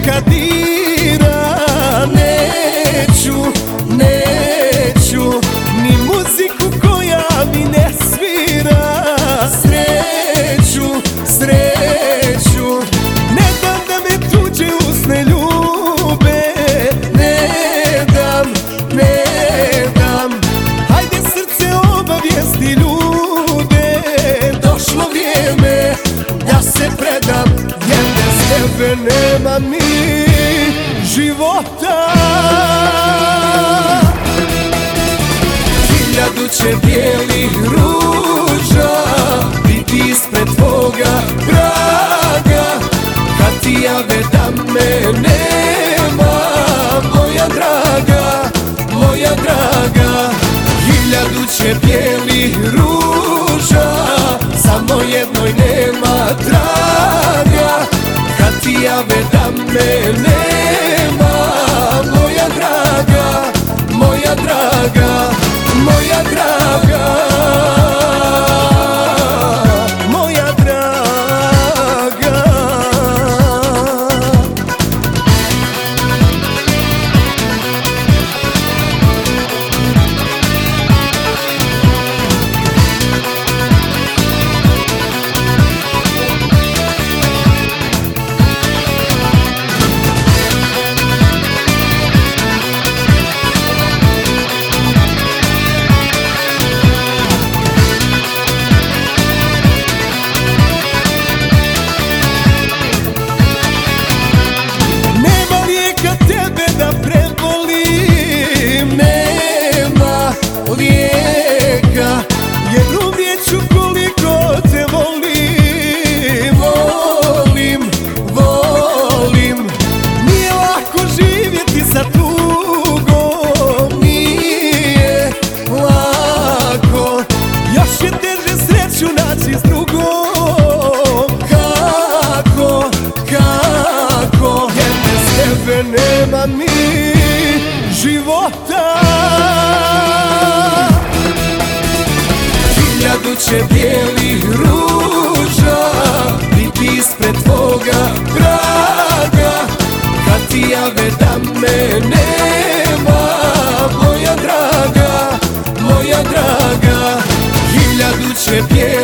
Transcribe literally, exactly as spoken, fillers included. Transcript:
neka dira. Neću, neću ni muziku koja mi ne svira. Sreću, sreću ne dam da me tuđe usne ljube. Ne dam, ne dam. Hajde srce obavijesti ljude. Došlo vrijeme da se predam, jer bez tebe nema mi života. Hiljadu će bijelih ruža biti ispred tvoga praga, kad ti jave da me nema, moja draga, moja draga. Hiljadu će bijelih ruža, samo jednoj nema traga, kad ti jave da me nema, moja draga, moja draga, moja draga, moja draga. Jer umrijeću koliko te volim, volim, volim. Nije lako živjeti sa tugom, nije lako. Još je teže sreću naći s drugom. Kako, kako, jer bez tebe nema mi života. Hiljadu će bijelih ruža biti ispred tvoga praga, kad ti jave da me nema, moja draga, moja draga. Hiljadu će bijelih